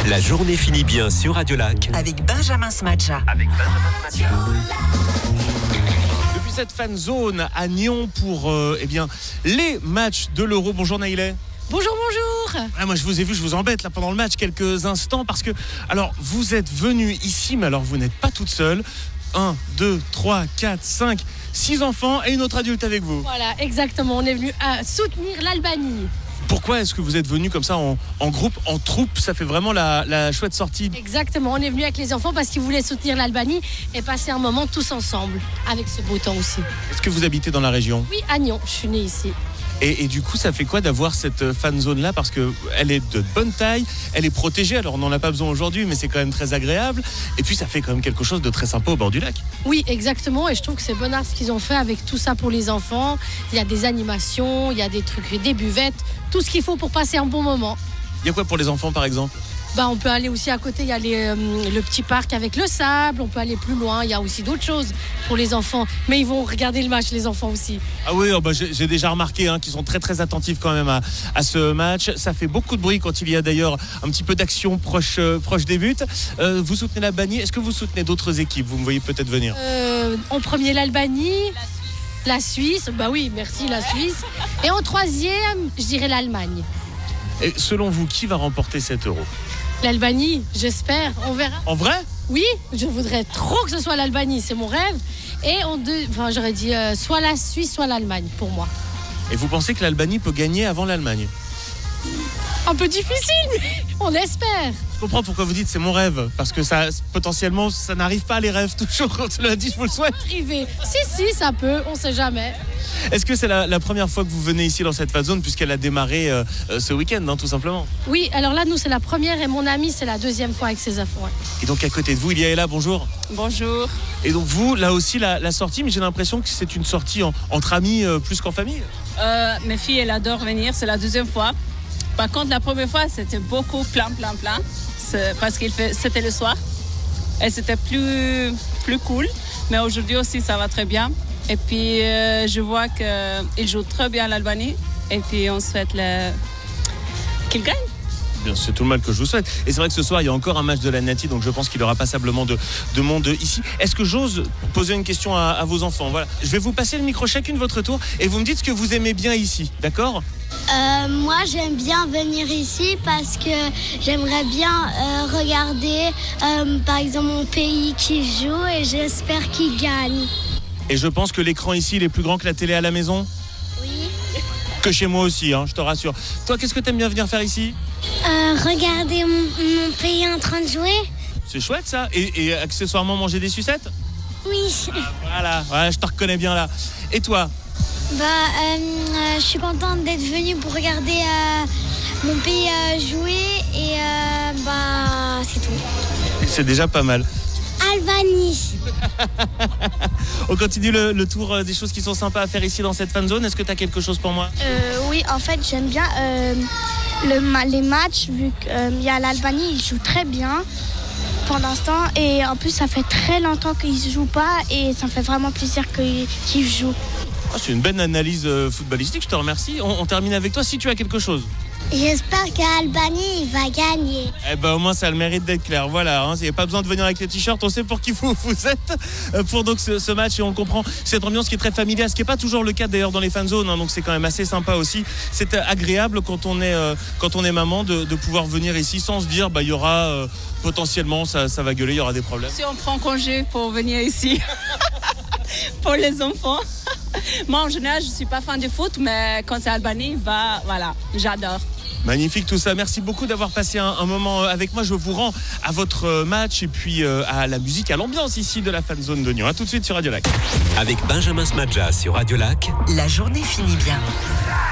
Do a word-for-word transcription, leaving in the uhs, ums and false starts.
La journée finit bien sur Radio Lac. Avec Benjamin Smadja. Avec Benjamin Smadja. Depuis cette fan zone à Nyon pour euh, eh bien, les matchs de l'Euro. Bonjour Naïlé. Bonjour, bonjour. Ah, moi je vous ai vu, je vous embête là pendant le match quelques instants parce que, alors vous êtes venu ici, mais alors vous n'êtes pas toute seule. un, deux, trois, quatre, cinq, six enfants et une autre adulte avec vous. Voilà, exactement. On est venu à soutenir l'Albanie. Pourquoi est-ce que vous êtes venu comme ça en, en groupe, en troupe? Ça fait vraiment la, la chouette sortie. Exactement. On est venu avec les enfants parce qu'ils voulaient soutenir l'Albanie et passer un moment tous ensemble, avec ce beau temps aussi. Est-ce que vous habitez dans la région? Oui, à Nyon. Je suis née ici. Et, et du coup, ça fait quoi d'avoir cette fan zone là? Parce qu'elle est de bonne taille, elle est protégée, alors on n'en a pas besoin aujourd'hui, mais c'est quand même très agréable. Et puis ça fait quand même quelque chose de très sympa au bord du lac. Oui, exactement. Et je trouve que c'est bon art ce qu'ils ont fait avec tout ça pour les enfants. Il y a des animations, il y a des trucs, des buvettes, tout ce qu'il faut pour passer un bon moment. Il y a quoi pour les enfants par exemple? Bah, on peut aller aussi à côté, il y a les, euh, le petit parc avec le sable, on peut aller plus loin, il y a aussi d'autres choses pour les enfants. Mais ils vont regarder le match, les enfants aussi. Ah oui, oh bah j'ai, j'ai déjà remarqué hein, qu'ils sont très très attentifs quand même à, à ce match. Ça fait beaucoup de bruit quand il y a d'ailleurs un petit peu d'action proche, euh, proche des buts. Euh, vous soutenez l'Albanie, est-ce que vous soutenez d'autres équipes? Vous me voyez peut-être venir. Euh, en premier, l'Albanie, la Suisse, bah oui, merci, la Suisse. Et en troisième, je dirais l'Allemagne. Et selon vous, qui va remporter cet Euro? L'Albanie, j'espère, on verra. En vrai? Oui, je voudrais trop que ce soit l'Albanie, c'est mon rêve. Et en deux, enfin, j'aurais dit euh, soit la Suisse, soit l'Allemagne pour moi. Et vous pensez que l'Albanie peut gagner avant l'Allemagne? Un peu difficile, mais on espère. Je comprends pourquoi vous dites c'est mon rêve, parce que ça, potentiellement, ça n'arrive pas les rêves toujours. Quand on l'a dit, je vous le souhaite. Arriver. Si, si, ça peut, on sait jamais. Est-ce que c'est la, la première fois que vous venez ici dans cette fan zone, puisqu'elle a démarré euh, ce week-end, hein, tout simplement? Oui, alors là, nous, c'est la première et mon ami, c'est la deuxième fois avec ses enfants. Ouais. Et donc, à côté de vous, il y a Ella, bonjour. Bonjour. Et donc, vous, là aussi, la, la sortie, mais j'ai l'impression que c'est une sortie en, entre amis euh, plus qu'en famille. Euh, mes filles, elles adorent venir, c'est la deuxième fois. Par contre, la première fois, c'était beaucoup plein, plein, plein. C'est parce que c'était le soir. Et c'était plus, plus cool. Mais aujourd'hui aussi, ça va très bien. Et puis, euh, je vois qu'ils jouent très bien l'Albanie. Et puis, on souhaite le... qu'ils gagnent. Bien, c'est tout le mal que je vous souhaite. Et c'est vrai que ce soir, il y a encore un match de la Nati, donc je pense qu'il y aura passablement de, de monde ici. Est-ce que j'ose poser une question à, à vos enfants? Voilà. Je vais vous passer le micro chacune votre tour et vous me dites ce que vous aimez bien ici, d'accord? Euh, moi, j'aime bien venir ici parce que j'aimerais bien euh, regarder, euh, par exemple, mon pays qui joue et j'espère qu'il gagne. Et je pense que l'écran ici, il est plus grand que la télé à la maison? Oui. Que chez moi aussi, hein, je te rassure. Toi, qu'est-ce que tu aimes bien venir faire ici? euh, Regarder mon, mon pays en train de jouer. C'est chouette ça. Et, et accessoirement manger des sucettes? Oui. Voilà, voilà, je te reconnais bien là. Et toi? Bah, euh, euh, je suis contente d'être venue pour regarder euh, mon pays euh, jouer et euh, bah, c'est tout. C'est déjà pas mal. Albanie. On continue le, le tour des choses qui sont sympas à faire ici dans cette fan zone. Est-ce que tu as quelque chose pour moi? euh, Oui, en fait, j'aime bien euh, le, les matchs, vu qu'il y a l'Albanie, ils jouent très bien pendant ce temps. Et en plus, ça fait très longtemps qu'ils ne jouent pas et ça me fait vraiment plaisir qu'ils, qu'ils jouent. Oh, c'est une belle analyse euh, footballistique, je te remercie. On, on termine avec toi si tu as quelque chose. J'espère que l'Albanie va gagner. Eh ben au moins ça a le mérite d'être clair. Voilà, hein, il n'y a pas besoin de venir avec les t-shirts, on sait pour qui vous, vous êtes euh, pour donc ce, ce match et on comprend cette ambiance qui est très familiale, ce qui n'est pas toujours le cas d'ailleurs dans les fan zones, hein, donc c'est quand même assez sympa aussi. C'est euh, agréable quand on est euh, quand on est maman de, de pouvoir venir ici sans se dire bah il y aura euh, potentiellement ça, ça va gueuler, il y aura des problèmes. Si on prend congé pour venir ici pour les enfants. Moi en général je suis pas fan de foot, mais quand c'est Albanie, bah voilà, j'adore. Magnifique tout ça, merci beaucoup d'avoir passé un, un moment avec moi. Je vous rends à votre match et puis euh, à la musique, à l'ambiance ici de la fan zone de Nyon. A tout de suite sur Radio Lac. Avec Benjamin Smadja sur Radio Lac. La journée finit bien.